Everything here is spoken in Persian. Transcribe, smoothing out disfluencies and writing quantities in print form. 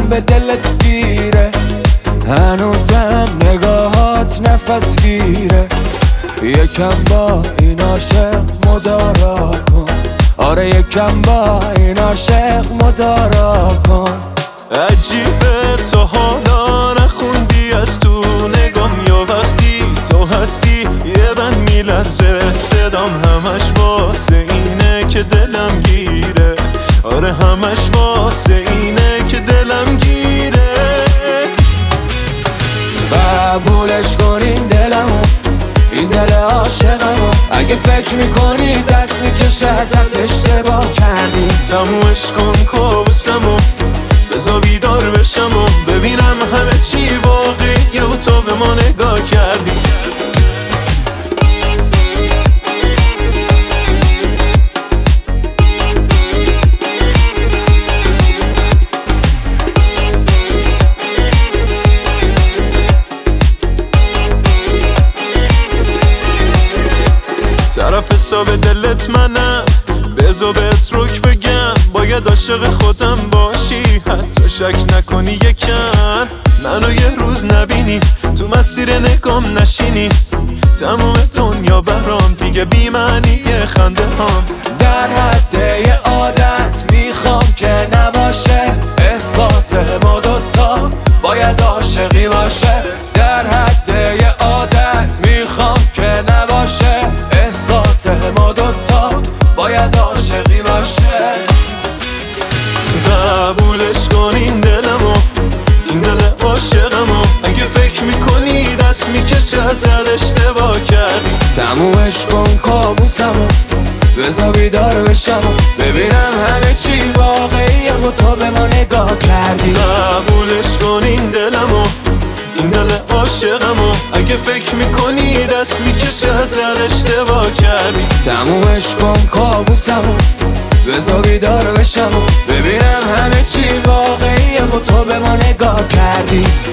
به دلت گیره، هنوزم نگاهات نفس گیره. یکم با این عاشق مدارا کن، آره یکم با این عاشق مدارا کن. عجیبه تا حالا نخوندی از تو نگام، یا وقتی تو هستی یه بند میلرزه صدام، همش واسه اینه که دلم گیره، آره همش واسه اینه که دلم گیره. قبولش کن این دلمو، این دل عاشقمو، اگه فکر میکنی دست میکشه ازت اشتباه کردی. تمومش کن کابوسمو، بذار بیدار بشم و ببینم همه چی واقعیه و تو به ما نگاه کردی. طرف حساب دلت منم، بذار بهت رک بگم، باید عاشق خودم باشی، حتی شک نکنی یکم، منو یه روز نبینی، تو مسیر نگام نشینی، تموم دنیا برام دیگه بی معنیه خنده هام. در حد یه عادت میخوام که نباشه، احساس ما دوتا باید عاشقی باشه. در حد یه عادت میخوام که نباشه، احساس ما دوتا باید عاشقی باشه. قبولش کن این دلمو، این دل عاشقمو، اگه فکر میکنی دست میکشه ازت اشتباه کردی. تمومش کن کابوسمو، بذار بیدار بشم و ببینم همه چی واقعیه و تو به ما نگاه کردی. قبولش کن این دلمو، این دل عاشقمو، اگه فکر میکنی دست میکشه ازت اشتباه کردی. تمومش کن کابوسمو، بذار بیدار بشم و ببینم همه چی واقعیه و تو به ما نگاه کردی.